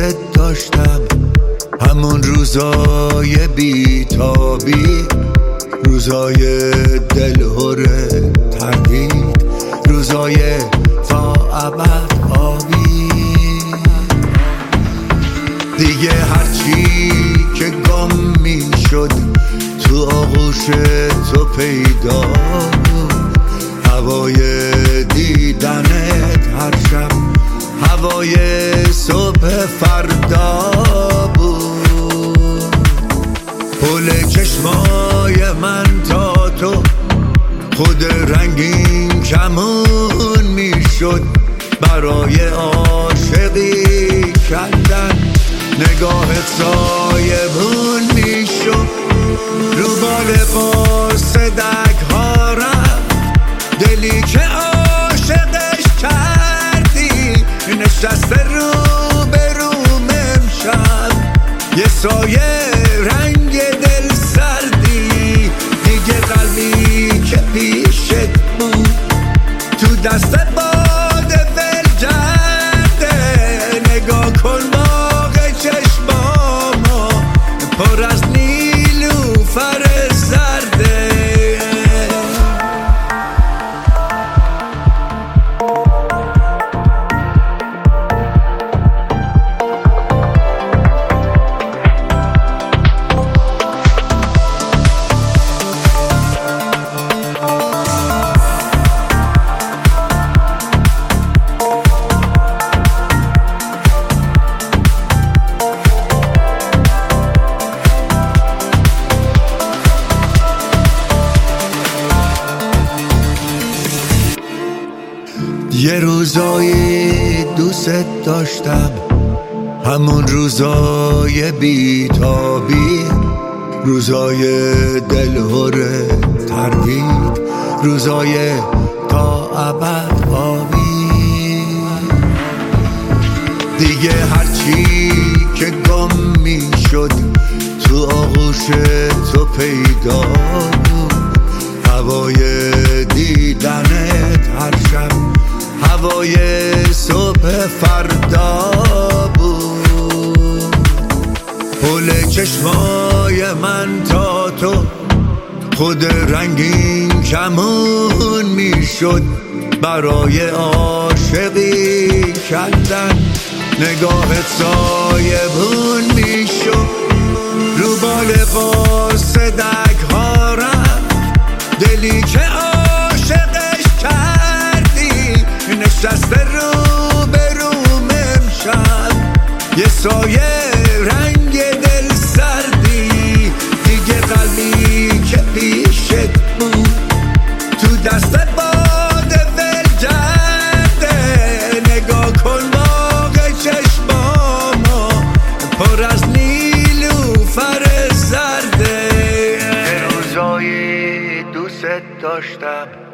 داشتم، همون روزای بیتابی، روزای دلهور تردید، روزای تا ابد آبی. دیگه هرچی که گم می شد تو آغوش تو پیدا بود، هوای دیدنت هر شب، هوای صبح فردا بود. پل چشمای من تا تو خود رنگین کمون می شد، برای عاشقی کندن نگاهت سایبون می شد. رو بال صدک ها رفت دلی که عاشقش کردی، نشسته رو به روم امشب یه سایه رنگ دل سردی. دیگه قلبی که پیشت بود تو دست باد ول جرده، نگاه کن باغ چشمامو پر از نیلوفر زرده. یه روزایی دوست داشتم، همون روزای بیتابی، روزای دلهور تردید، روزای تا ابد آبی. دیگه هرچی که گم می شد تو آغوش تو پیدا بود، هوای دیدنت هر شب، هوای صبح فردا بود. پل چشمای من تا تو خود رنگین کمون می شد، برای عاشقی کندن نگاهت سایبون می شد. رو بال صدک ها رفت دلی که عاشقش کردی، نشسته رو به روم امشب یه سایه رنگ دل سردی. دیگه قلبی که پیشت بود تو دست باد ول جرده، نگاه کن باغ چشمامو پر از نیلوفر زرده. روزایی دوست داشتم،